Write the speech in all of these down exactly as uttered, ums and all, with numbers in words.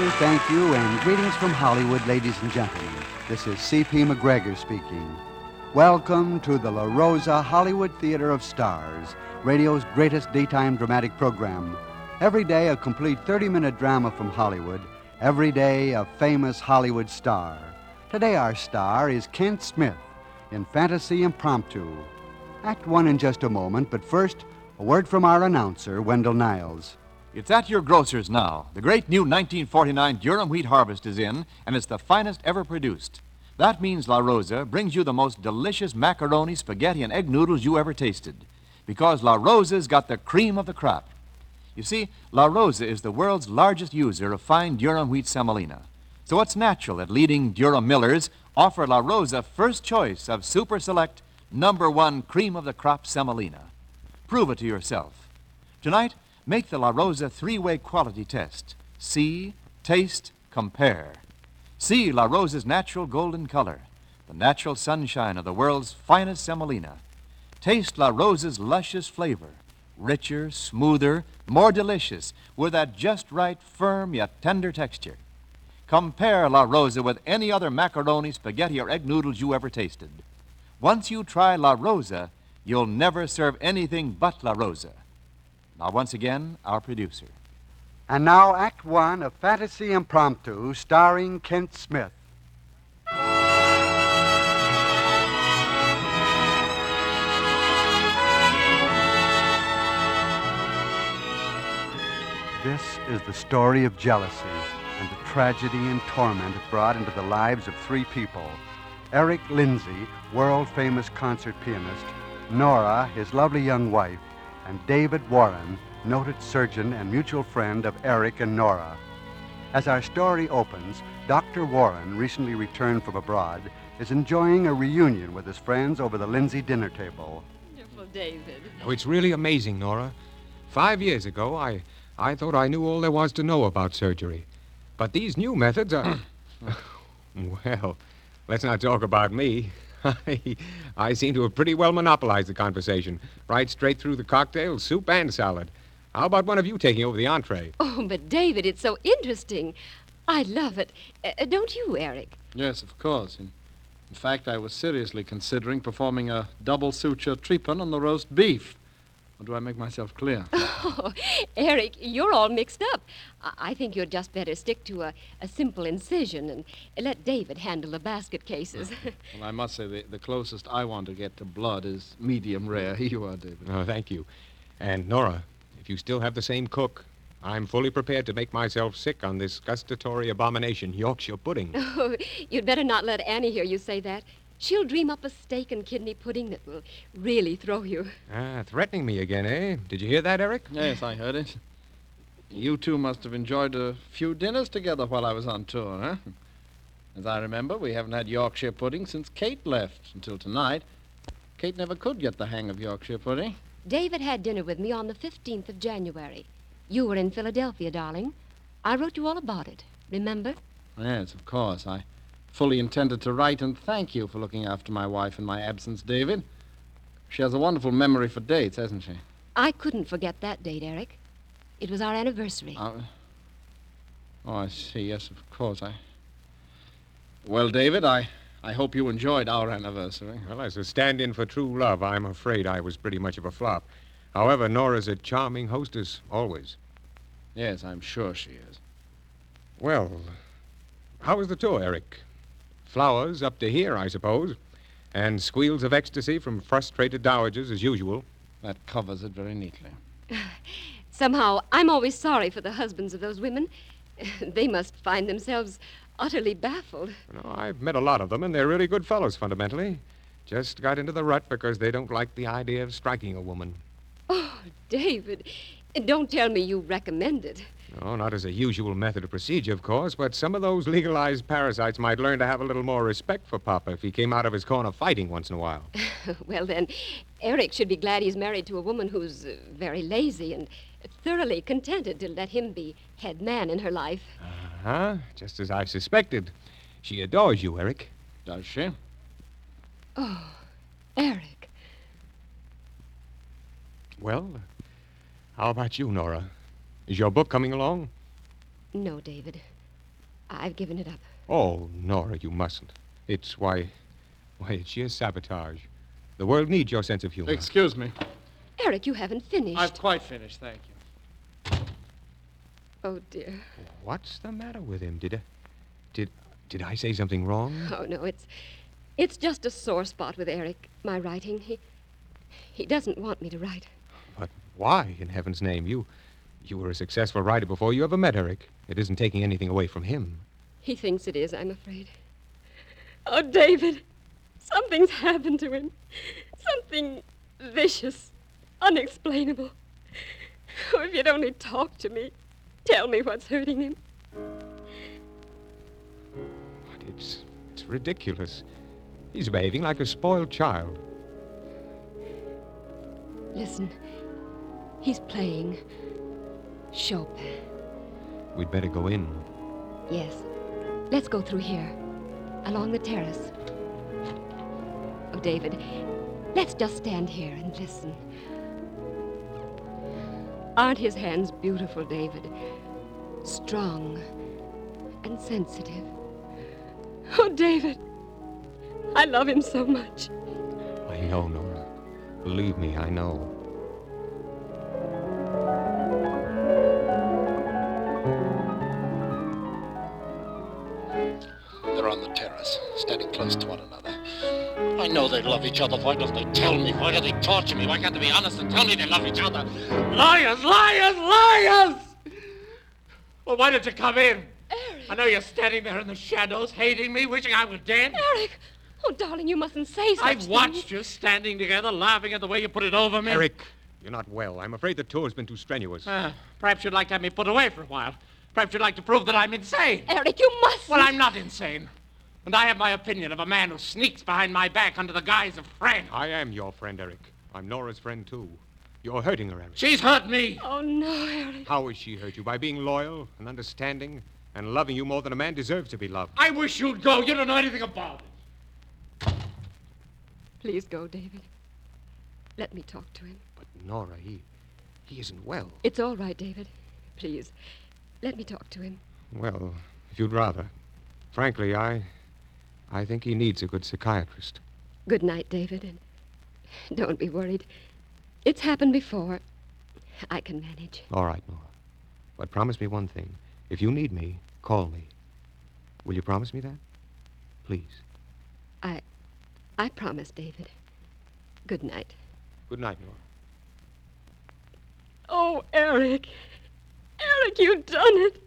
thank you, and greetings from Hollywood, ladies and gentlemen. This is C P McGregor speaking. Welcome to the La Rosa Hollywood Theater of Stars, radio's greatest daytime dramatic program. Every day, a complete thirty-minute drama from Hollywood. Every day, a famous Hollywood star. Today, our star is Kent Smith in Fantasy Impromptu. Act one in just a moment, but first, a word from our announcer, Wendell Niles. It's at your grocer's now. The great new nineteen forty-nine Durham wheat harvest is in, and it's the finest ever produced. That means La Rosa brings you the most delicious macaroni, spaghetti, and egg noodles you ever tasted. Because La Rosa's got the cream of the crop. You see, La Rosa is the world's largest user of fine Durham wheat semolina. So it's natural that leading Durham millers offer La Rosa first choice of super select number one cream of the crop semolina. Prove it to yourself. Tonight, make the La Rosa three-way quality test. See, taste, compare. See La Rosa's natural golden color, the natural sunshine of the world's finest semolina. Taste La Rosa's luscious flavor, richer, smoother, more delicious, with that just right, firm yet tender texture. Compare La Rosa with any other macaroni, spaghetti, or egg noodles you ever tasted. Once you try La Rosa, you'll never serve anything but La Rosa. Now, once again, our producer. And now, Act One of Fantasy Impromptu, starring Kent Smith. This is the story of jealousy and the tragedy and torment it brought into the lives of three people. Eric Lindsay, world-famous concert pianist, Nora, his lovely young wife, and David Warren, noted surgeon and mutual friend of Eric and Nora. As our story opens, Doctor Warren, recently returned from abroad, is enjoying a reunion with his friends over the Lindsay dinner table. Wonderful, David. Oh, it's really amazing, Nora. Five years ago, I, I thought I knew all there was to know about surgery. But these new methods are... Well, let's not talk about me. I, I seem to have pretty well monopolized the conversation. Right straight through the cocktail, soup, and salad. How about one of you taking over the entree? Oh, but David, it's so interesting. I love it. Uh, don't you, Eric? Yes, of course. In, in fact, I was seriously considering performing a double suture treatment on the roast beef. Or do I make myself clear? Oh, Eric, you're all mixed up. I, I think you'd just better stick to a, a simple incision and let David handle the basket cases. Well, I must say the, the closest I want to get to blood is medium rare. Here you are, David. Oh, thank you. And, Nora, if you still have the same cook, I'm fully prepared to make myself sick on this gustatory abomination, Yorkshire pudding. Oh, you'd better not let Annie hear you say that. She'll dream up a steak and kidney pudding that will really throw you. Ah, threatening me again, eh? Did you hear that, Eric? Yes, I heard it. You two must have enjoyed a few dinners together while I was on tour, huh? As I remember, we haven't had Yorkshire pudding since Kate left, until tonight. Kate never could get the hang of Yorkshire pudding. David had dinner with me on the fifteenth of January. You were in Philadelphia, darling. I wrote you all about it. Remember? Yes, of course. I fully intended to write and thank you for looking after my wife in my absence, David. She has a wonderful memory for dates, hasn't she? I couldn't forget that date, Eric. It was our anniversary. Uh, oh, I see. Yes, of course. I. Well, David, I, I hope you enjoyed our anniversary. Well, as a stand-in for true love, I'm afraid I was pretty much of a flop. However, Nora's a charming hostess, always. Yes, I'm sure she is. Well, how was the tour, Eric? Flowers up to here, I suppose. And squeals of ecstasy from frustrated dowagers, as usual. That covers it very neatly. Somehow, I'm always sorry for the husbands of those women. They must find themselves utterly baffled. You know, I've met a lot of them, and they're really good fellows, fundamentally. Just got into the rut because they don't like the idea of striking a woman. Oh, David, don't tell me you recommend it. No, not as a usual method of procedure, of course, but some of those legalized parasites might learn to have a little more respect for Papa if he came out of his corner fighting once in a while. Well, then, Eric should be glad he's married to a woman who's uh, very lazy and thoroughly contented to let him be head man in her life. Uh-huh, just as I suspected. She adores you, Eric. Does she? Oh, Eric. Well, how about you, Nora? Is your book coming along? No, David. I've given it up. Oh, Nora, you mustn't. It's, why, why, it's sheer sabotage. The world needs your sense of humor. Excuse me. Eric, you haven't finished. I've quite finished, thank you. Oh, dear. What's the matter with him? Did I, did, did I say something wrong? Oh, no, it's it's just a sore spot with Eric, my writing. He he doesn't want me to write. But why, in heaven's name? You, you were a successful writer before you ever met Eric. It isn't taking anything away from him. He thinks it is, I'm afraid. Oh, David, something's happened to him. Something vicious, unexplainable. Oh, if you'd only talk to me, tell me what's hurting him. But it's, it's ridiculous. He's behaving like a spoiled child. Listen, he's playing Chopin. We'd better go in. Yes. Let's go through here, along the terrace. Oh, David, let's just stand here and listen. Aren't his hands beautiful, David? Strong and sensitive. Oh, David, I love him so much. I know, Nora. Believe me, I know. They're on the terrace, standing close to one another. I know they love each other. Why don't they tell me? Why do they torture me? Why can't they be honest and tell me they love each other? Liars, liars, liars! Well, why did you come in? Eric! I know you're standing there in the shadows, hating me, wishing I were dead. Eric! Oh, darling, you mustn't say such I've watched things. you standing together, laughing at the way you put it over me. Eric, you're not well. I'm afraid the tour's been too strenuous. Uh, perhaps you'd like to have me put away for a while. Perhaps you'd like to prove that I'm insane. Eric, you mustn't. Well, I'm not insane. And I have my opinion of a man who sneaks behind my back under the guise of friend. I am your friend, Eric. I'm Nora's friend, too. You're hurting her, Eric. She's hurt me. Oh, no, Eric. How has she hurt you? By being loyal and understanding and loving you more than a man deserves to be loved. I wish you'd go. You don't know anything about it. Please go, David. Let me talk to him. But, Nora, he... he isn't well. It's all right, David. Please, let me talk to him. Well, if you'd rather. Frankly, I... I think he needs a good psychiatrist. Good night, David, and don't be worried. It's happened before. I can manage. All right, Nora. But promise me one thing. If you need me, call me. Will you promise me that? Please. I... I promise, David. Good night. Good night, Nora. Oh, Eric. Eric, you've done it.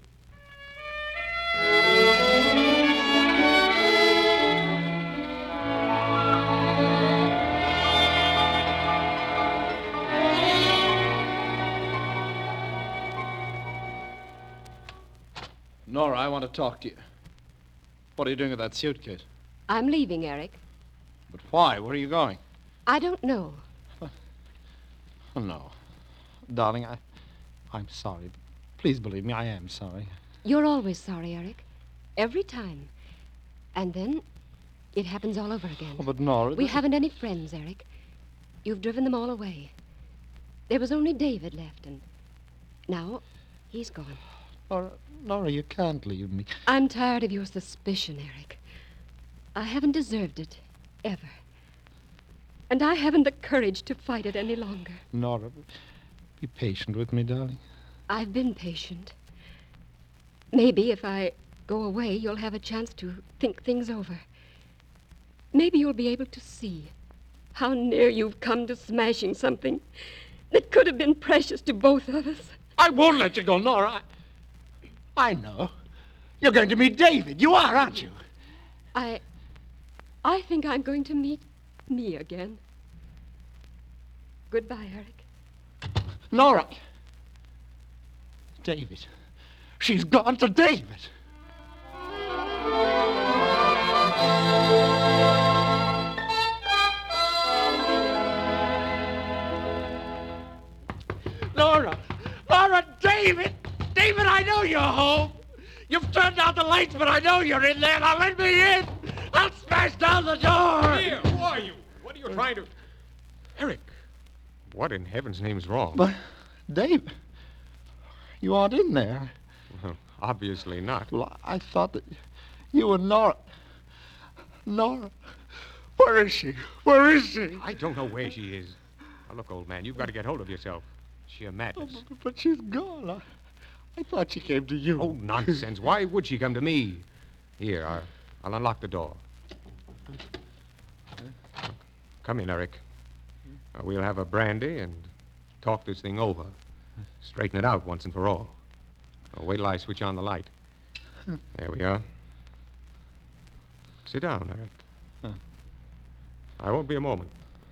Nora, I want to talk to you. What are you doing with that suitcase? I'm leaving, Eric. But why? Where are you going? I don't know. Oh, no. Darling, I, I'm sorry. Please believe me, I am sorry. You're always sorry, Eric. Every time. And then it happens all over again. Oh, but Nora... We that- haven't any friends, Eric. You've driven them all away. There was only David left, and now he's gone. Nora, Nora, you can't leave me. I'm tired of your suspicion, Eric. I haven't deserved it, ever. And I haven't the courage to fight it any longer. Nora, be patient with me, darling. I've been patient. Maybe if I go away, you'll have a chance to think things over. Maybe you'll be able to see how near you've come to smashing something that could have been precious to both of us. I won't let you go, Nora. I, I know. You're going to meet David. You are, aren't you? I... I think I'm going to meet me again. Goodbye, Eric. Nora. David. She's gone to David. Nora! Nora, David! David, I know you're home. You've turned out the lights, but I know you're in there. Now let me in. I'll smash down the door. Here, who are you? What are you trying to... Eric, what in heaven's name's wrong? But, David, you aren't in there. Well, Obviously not. Well, I thought that you and Nora... Nora... Where is she? Where is she? I don't know where she is. Now, look, old man, you've got to get hold of yourself. Sheer madness. Oh, but, but she's gone. I, I thought she came to you. Oh, nonsense. Why would she come to me? Here, I'll, I'll unlock the door. Come in, Eric. Uh, we'll have a brandy and talk this thing over. Straighten it out once and for all. Uh, wait till I switch on the light. There we are. Sit down, Eric. Huh. I won't be a moment.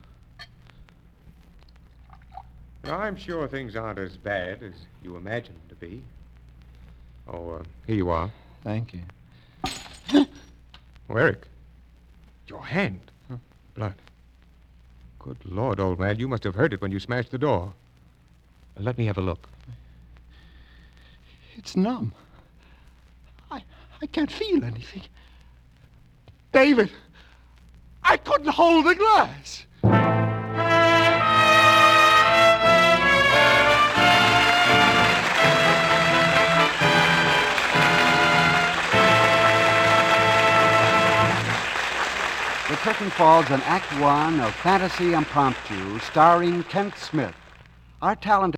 Now, I'm sure things aren't as bad as you imagine them to be. Oh, uh, here you are. Thank you. Oh, Eric. Your hand. Huh? Blood. Good Lord, old man, you must have heard it when you smashed the door. Uh, let me have a look. It's numb. I, I can't feel anything. David, I couldn't hold the glass. The curtain falls on Act One of Fantasy Impromptu, starring Kent Smith. Our talented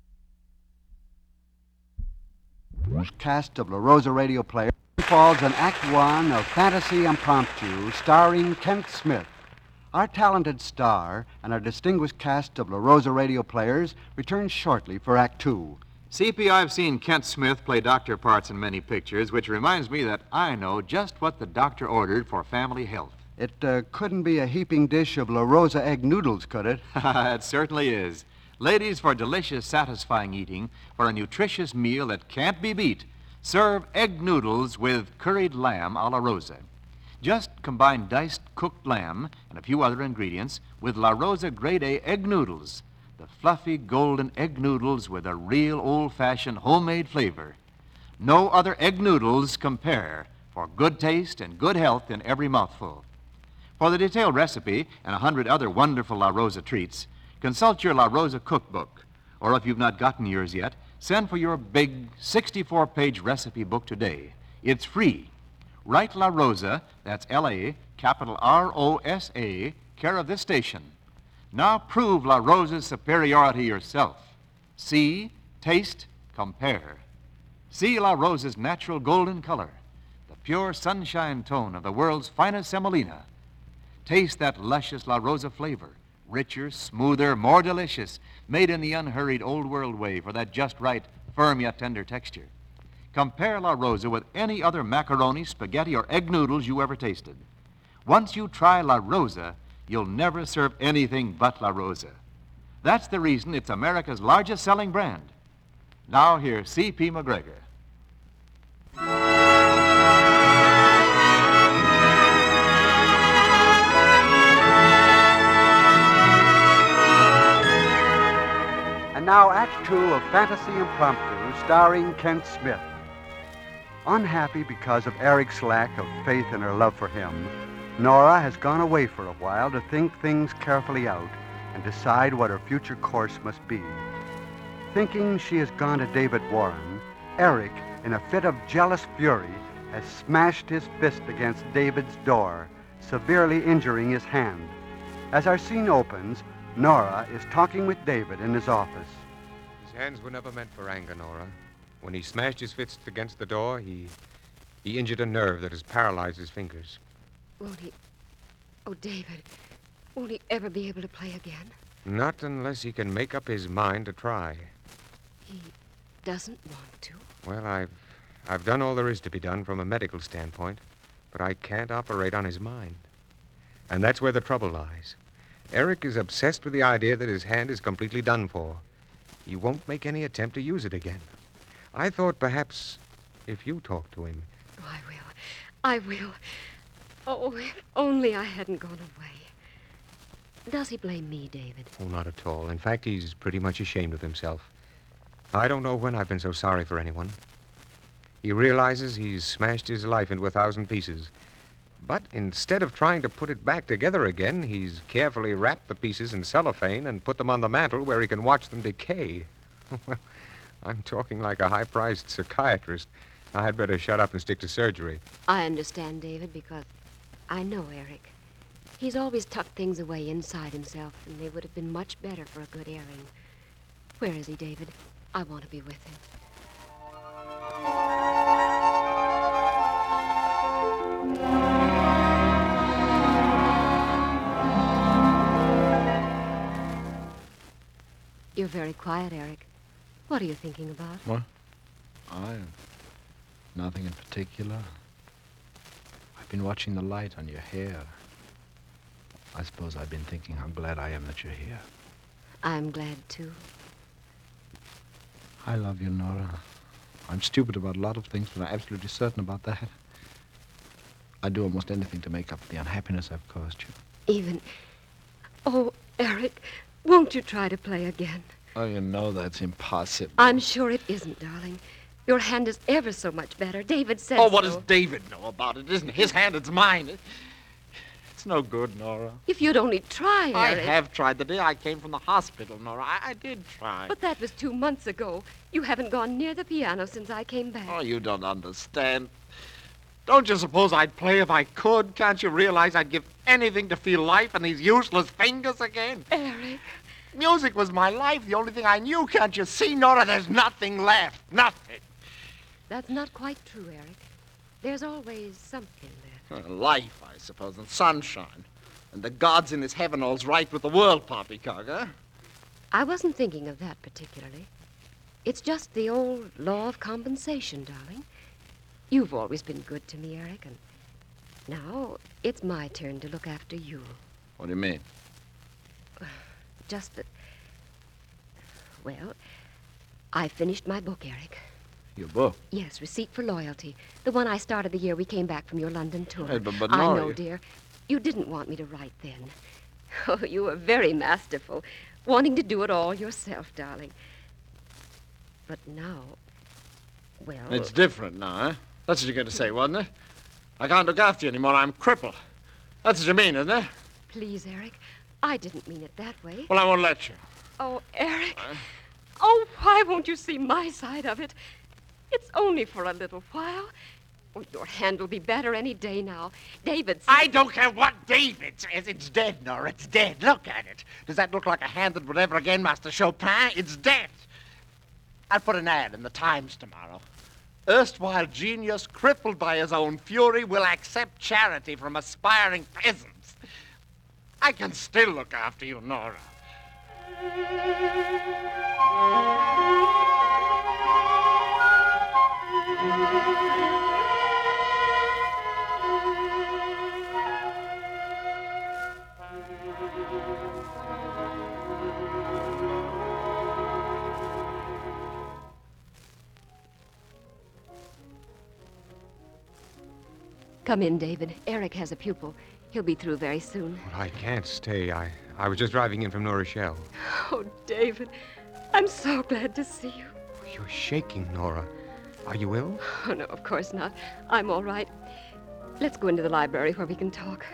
cast of La Rosa radio players falls on Act One of Fantasy Impromptu, starring Kent Smith. Our talented star and our distinguished cast of La Rosa radio players return shortly for Act Two. C P, I've seen Kent Smith play doctor parts in many pictures, which reminds me that I know just what the doctor ordered for family health. It uh, couldn't be a heaping dish of La Rosa egg noodles, could it? It certainly is. Ladies, for delicious, satisfying eating, for a nutritious meal that can't be beat, serve egg noodles with curried lamb a la Rosa. Just combine diced cooked lamb and a few other ingredients with La Rosa Grade A egg noodles, the fluffy golden egg noodles with a real old-fashioned homemade flavor. No other egg noodles compare for good taste and good health in every mouthful. For the detailed recipe and a hundred other wonderful La Rosa treats, consult your La Rosa cookbook. Or if you've not gotten yours yet, send for your big sixty-four page recipe book today. It's free. Write La Rosa, that's L A, capital R O S A, care of this station. Now prove La Rosa's superiority yourself. See, taste, compare. See La Rosa's natural golden color, the pure sunshine tone of the world's finest semolina. Taste that luscious La Rosa flavor, richer, smoother, more delicious, made in the unhurried old world way for that just right, firm yet tender texture. Compare La Rosa with any other macaroni, spaghetti, or egg noodles you ever tasted. Once you try La Rosa, you'll never serve anything but La Rosa. That's the reason it's America's largest selling brand. Now here's C P McGregor. And now Act Two of Fantasy Impromptu, starring Kent Smith. Unhappy because of Eric's lack of faith in her love for him, Nora has gone away for a while to think things carefully out and decide what her future course must be. Thinking she has gone to David Warren, Eric, in a fit of jealous fury, has smashed his fist against David's door, severely injuring his hand. As our scene opens, Nora is talking with David in his office. His hands were never meant for anger, Nora. When he smashed his fist against the door, he he injured a nerve that has paralyzed his fingers. Won't he... Oh, David, won't he ever be able to play again? Not unless he can make up his mind to try. He doesn't want to? Well, I've I've done all there is to be done from a medical standpoint, but I can't operate on his mind. And that's where the trouble lies. Eric is obsessed with the idea that his hand is completely done for. He won't make any attempt to use it again. I thought perhaps if you talked to him... Oh, I will. I will. Oh, if only I hadn't gone away. Does he blame me, David? Oh, not at all. In fact, he's pretty much ashamed of himself. I don't know when I've been so sorry for anyone. He realizes he's smashed his life into a thousand pieces. But instead of trying to put it back together again, he's carefully wrapped the pieces in cellophane and put them on the mantel where he can watch them decay. Well, I'm talking like a high-priced psychiatrist. I'd better shut up and stick to surgery. I understand, David, because I know Eric. He's always tucked things away inside himself, and they would have been much better for a good airing. Where is he, David? I want to be with him. You're very quiet, Eric. What are you thinking about? What? I... Nothing in particular. I've been watching the light on your hair. I suppose I've been thinking how glad I am that you're here. I'm glad, too. I love you, Nora. I'm stupid about a lot of things, but I'm absolutely certain about that. I'd do almost anything to make up for the unhappiness I've caused you. Even... Oh, Eric, won't you try to play again? Oh, you know that's impossible. I'm sure it isn't, darling. Your hand is ever so much better. David said Oh, what so. does David know about it? Isn't his hand, it's mine. It, it's no good, Nora. If you'd only try, I Eric. have tried the day I came from the hospital, Nora. I, I did try. But that was two months ago. You haven't gone near the piano since I came back. Oh, you don't understand. Don't you suppose I'd play if I could? Can't you realize I'd give anything to feel life in these useless fingers again? Eric. Music was my life, the only thing I knew. Can't you see, Nora? There's nothing left. Nothing. That's not quite true, Eric. There's always something left. Uh, life, I suppose, and sunshine. And the gods in this heaven all's right with the world, Poppycock, huh? I wasn't thinking of that particularly. It's just the old law of compensation, darling. You've always been good to me, Eric, and now it's my turn to look after you. What do you mean? Just that... Well, I finished my book, Eric. Your book? Yes, Receipt for Loyalty. The one I started the year we came back from your London tour. Hey, but, but I Nora, know, you- dear. You didn't want me to write then. Oh, you were very masterful, wanting to do it all yourself, darling. But now, well... It's different now, huh? That's what you're going to say, wasn't it? I can't look after you anymore. I'm crippled. That's what you mean, isn't it? Please, Eric. I didn't mean it that way. Well, I won't let you. Oh, Eric. Oh, why won't you see my side of it? It's only for a little while. Oh, your hand will be better any day now. David said... I don't care what David says. It's dead, Nora. It's dead. Look at it. Does that look like a hand that would ever again master Chopin? It's dead. I'll put an ad in the Times tomorrow. Erstwhile genius, crippled by his own fury, will accept charity from aspiring peasants. I can still look after you, Nora. Come in, David. Eric has a pupil. He'll be through very soon. Well, I can't stay. I, I was just driving in from New Rochelle. Oh, David, I'm so glad to see you. You're shaking, Nora. Are you ill? Oh, no, of course not. I'm all right. Let's go into the library where we can talk.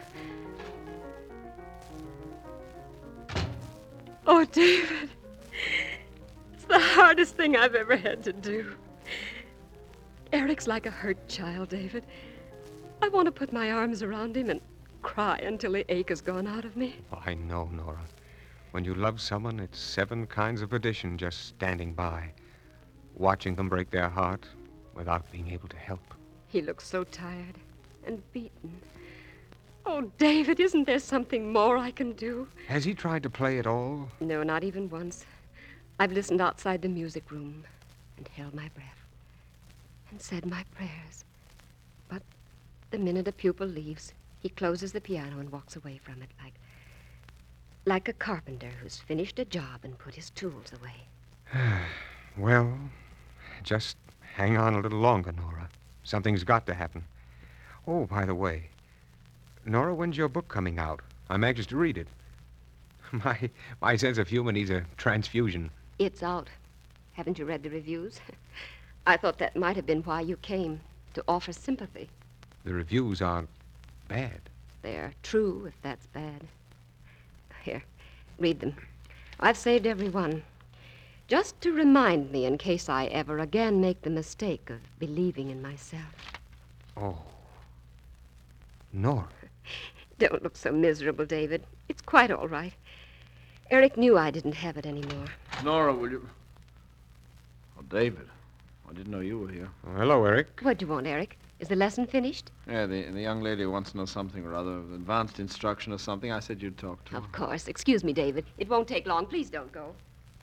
Oh, David. It's the hardest thing I've ever had to do. Eric's like a hurt child, David. I want to put my arms around him and cry until the ache has gone out of me. Oh, I know, Nora. When you love someone, it's seven kinds of perdition just standing by, watching them break their heart without being able to help. He looks so tired and beaten. Oh, David, isn't there something more I can do? Has he tried to play at all? No, not even once. I've listened outside the music room and held my breath and said my prayers. But the minute a pupil leaves, he closes the piano and walks away from it like... like a carpenter who's finished a job and put his tools away. Well, just hang on a little longer, Nora. Something's got to happen. Oh, by the way, Nora, when's your book coming out? I'm anxious to read it. My my sense of humor needs a transfusion. It's out. Haven't you read the reviews? I thought that might have been why you came, to offer sympathy. The reviews aren't bad. They're true, if that's bad. Here, read them. I've saved every one. Just to remind me in case I ever again make the mistake of believing in myself. Oh. Nora. Don't look so miserable, David. It's quite all right. Eric knew I didn't have it anymore. Nora, will you... Oh, David. I didn't know you were here. Oh, hello, Eric. What do you want, Eric? Is the lesson finished? Yeah, the, the young lady wants to know something or other, advanced instruction or something. I said you'd talk to her. Of course. Excuse me, David. It won't take long. Please don't go.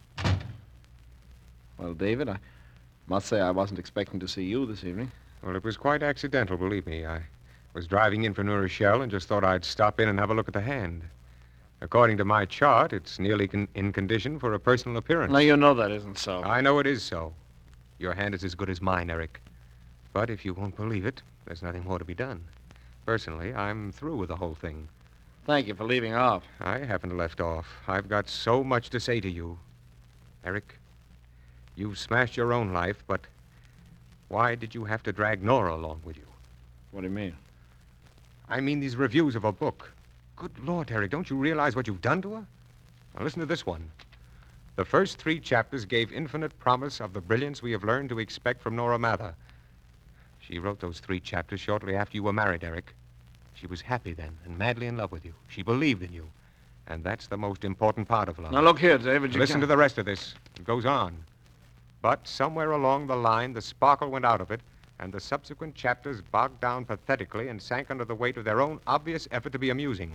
Well, David, I must say I wasn't expecting to see you this evening. Well, it was quite accidental, believe me. I was driving in from New Rochelle and just thought I'd stop in and have a look at the hand. According to my chart, it's nearly con- in condition for a personal appearance. Now, you know that isn't so. I know it is so. Your hand is as good as mine, Eric. But if you won't believe it, there's nothing more to be done. Personally, I'm through with the whole thing. Thank you for leaving off. I haven't left off. I've got so much to say to you. Eric, you've smashed your own life, but why did you have to drag Nora along with you? What do you mean? I mean these reviews of her book. Good Lord, Eric, don't you realize what you've done to her? Now listen to this one. The first three chapters gave infinite promise of the brilliance we have learned to expect from Nora Mather. She wrote those three chapters shortly after you were married, Eric. She was happy then and madly in love with you. She believed in you. And that's the most important part of love. Now, look here, David. You Listen can't... to the rest of this. It goes on. But somewhere along the line, the sparkle went out of it, and the subsequent chapters bogged down pathetically and sank under the weight of their own obvious effort to be amusing.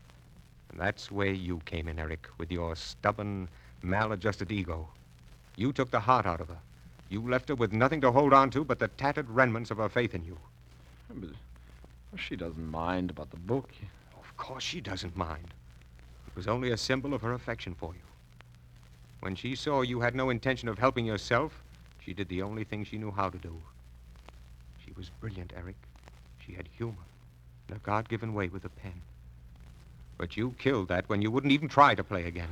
And that's where you came in, Eric, with your stubborn, maladjusted ego. You took the heart out of her. You left her with nothing to hold on to but the tattered remnants of her faith in you. But she doesn't mind about the book. Of course she doesn't mind. It was only a symbol of her affection for you. When she saw you had no intention of helping yourself, she did the only thing she knew how to do. She was brilliant, Eric. She had humor and a God-given way with a pen. But you killed that when you wouldn't even try to play again.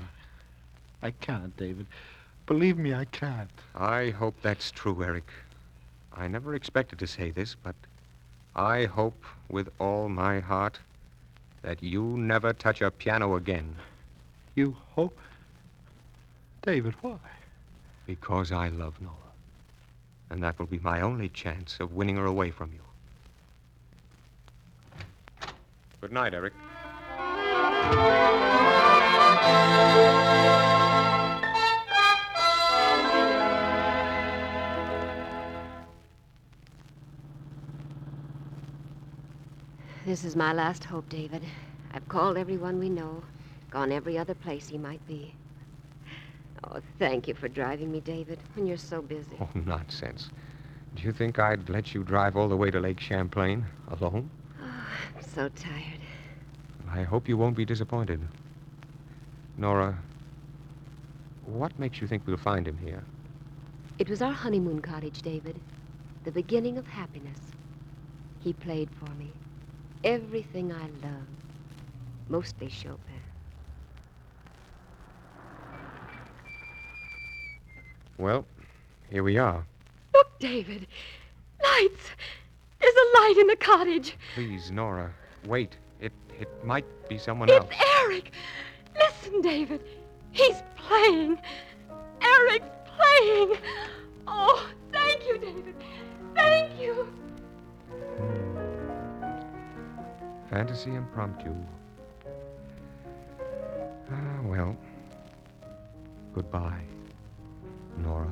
I can't, David. Believe me, I can't. I hope that's true, Eric. I never expected to say this, but I hope with all my heart that you never touch a piano again. You hope? David, why? Because I love Nora. And that will be my only chance of winning her away from you. Good night, Eric. This is my last hope, David. I've called everyone we know, gone every other place he might be. Oh, thank you for driving me, David, when you're so busy. Oh, nonsense. Do you think I'd let you drive all the way to Lake Champlain alone? Oh, I'm so tired. I hope you won't be disappointed. Nora, what makes you think we'll find him here? It was our honeymoon cottage, David. The beginning of happiness. He played for me. Everything I love. Mostly Chopin. Well, here we are. Look, David. Lights. There's a light in the cottage. Please, Nora, wait. It it might be someone It's else. Eric. Listen, David. He's playing. Eric's playing. Oh, thank you, David. Thank you. Fantasy impromptu. Ah, well. Goodbye, Nora.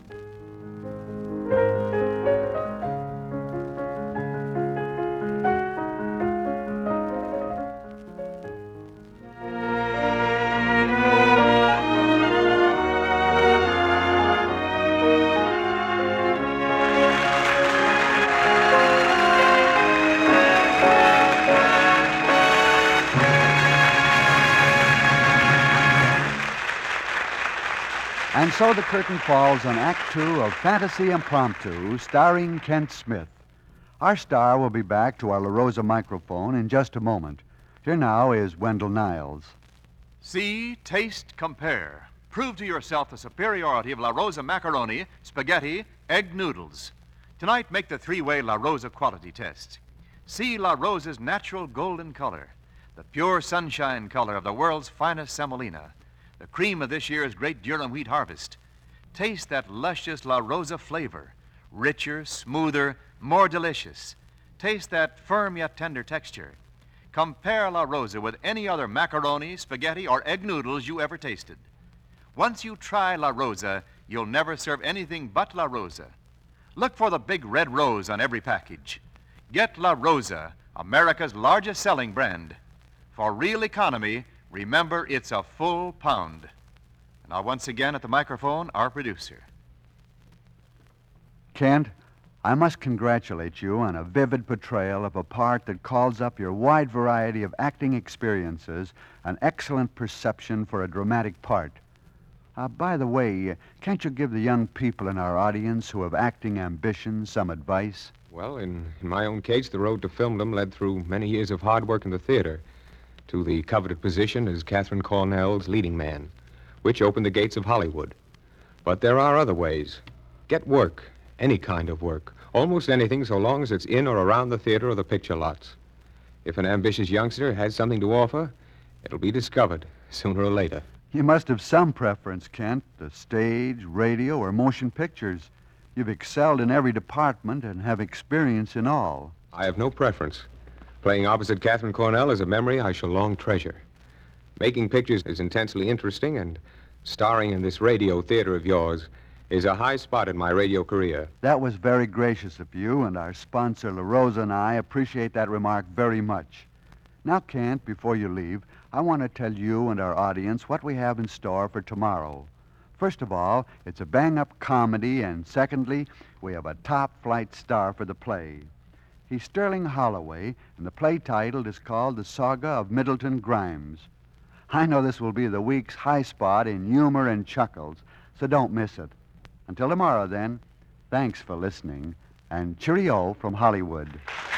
And so the curtain falls on Act Two of Fantasy Impromptu, starring Kent Smith. Our star will be back to our La Rosa microphone in just a moment. Here now is Wendell Niles. See, taste, compare. Prove to yourself the superiority of La Rosa macaroni, spaghetti, egg noodles. Tonight, make the three-way La Rosa quality test. See La Rosa's natural golden color, the pure sunshine color of the world's finest semolina, the cream of this year's great Durham wheat harvest. Taste that luscious La Rosa flavor. Richer, smoother, more delicious. Taste that firm yet tender texture. Compare La Rosa with any other macaroni, spaghetti, or egg noodles you ever tasted. Once you try La Rosa, you'll never serve anything but La Rosa. Look for the big red rose on every package. Get La Rosa, America's largest selling brand. For real economy, remember it's a full pound. Now, once again at the microphone, our producer. Kent, I must congratulate you on a vivid portrayal of a part that calls up your wide variety of acting experiences, an excellent perception for a dramatic part. Uh, by the way, can't you give the young people in our audience who have acting ambitions some advice? Well, in, in my own case, the road to filmdom led through many years of hard work in the theater to the coveted position as Catherine Cornell's leading man, which opened the gates of Hollywood. But there are other ways. Get work, any kind of work, almost anything so long as it's in or around the theater or the picture lots. If an ambitious youngster has something to offer, it'll be discovered sooner or later. You must have some preference, Kent, the stage, radio, or motion pictures. You've excelled in every department and have experience in all. I have no preference. Playing opposite Catherine Cornell is a memory I shall long treasure. Making pictures is intensely interesting, and starring in this radio theater of yours is a high spot in my radio career. That was very gracious of you, and our sponsor, La Rosa, and I appreciate that remark very much. Now, Kent, before you leave, I want to tell you and our audience what we have in store for tomorrow. First of all, it's a bang-up comedy, and secondly, we have a top-flight star for the play. He's Sterling Holloway, and the play title is called The Saga of Middleton Grimes. I know this will be the week's high spot in humor and chuckles, so don't miss it. Until tomorrow, then, thanks for listening, and cheerio from Hollywood.